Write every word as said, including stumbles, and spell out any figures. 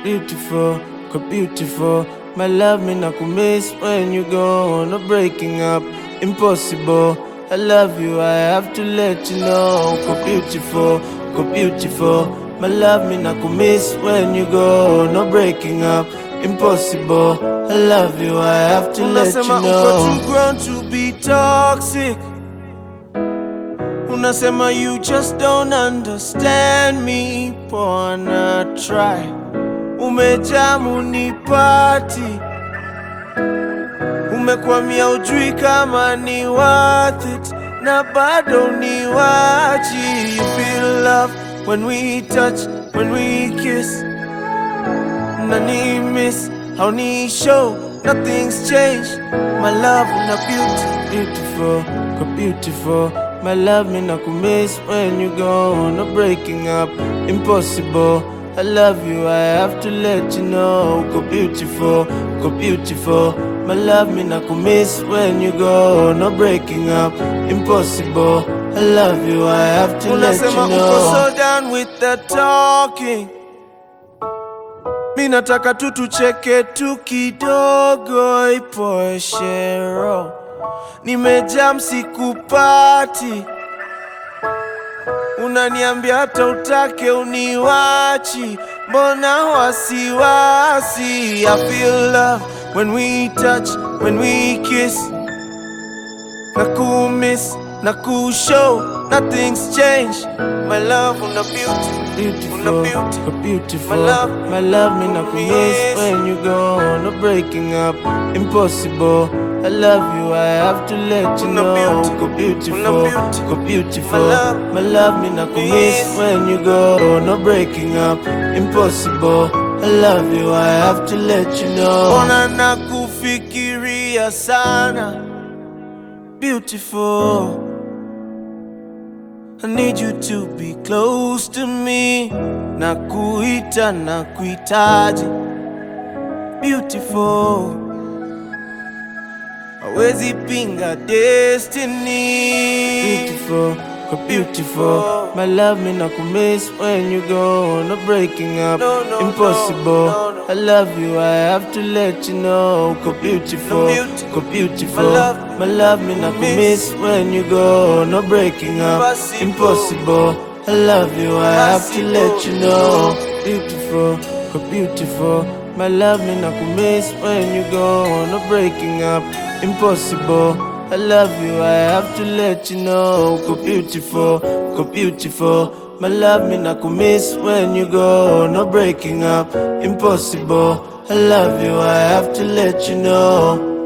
beautiful, go beautiful. My love me not go miss when you go. No breaking up, impossible. I love you, I have to let you know. Go beautiful, go beautiful. My love me not go miss when you go. No breaking up, impossible. I love you, I have to let you know. Unasema uko too grown to be toxic. Unasema you just don't understand me. Wanna try. Umejamu nipati. Umekwamia ujui kama ni worth it. Na bado ni wachi. You feel love when we touch, when we kiss. Nani miss, how ni show, nothing's changed. My love na beauty, beautiful, go beautiful. My love me not go miss when you go. No breaking up, impossible. I love you, I have to let you know. Go beautiful, go beautiful. My love me not go miss when you go. No breaking up, impossible. I love you, I have to let you know. Uko so done with the talking. Mi nataka tu tucheke tu kidogo ipoe shero. Nimejam sikupati. Unaniambia hata utake uniwachi. Mbona wasiwasi? I feel love when we touch, when we kiss. Nakumiss, nakushow, nothing's changed. My love on the beauty, beautiful, beauty, beautiful. My love, my love me not miss when you go. No breaking up, impossible. I love you, I have to let you know. Go beautiful, go beautiful. My love me not miss when you go. No breaking up, impossible. I love you, I have to let you know. Ona nakufikiria sana, beautiful. I need you to be close to me. Nakuita, nakuitaji, beautiful. Hawezi pinga destiny. Beautiful, go beautiful. My love me not go miss when you go. No breaking up, no, no, impossible. No, no, no. I love you, I have to let you know. Go beautiful, no go beautiful. My love, my love me not go miss when you go. No breaking up, impossible. impossible. I love you, I have to let you know. Beautiful, go beautiful. My love me not go miss when you go. No breaking up, impossible. I love you, I have to let you know. Go beautiful, go beautiful. My love me not go miss when you go. No breaking up, impossible. I love you, I have to let you know.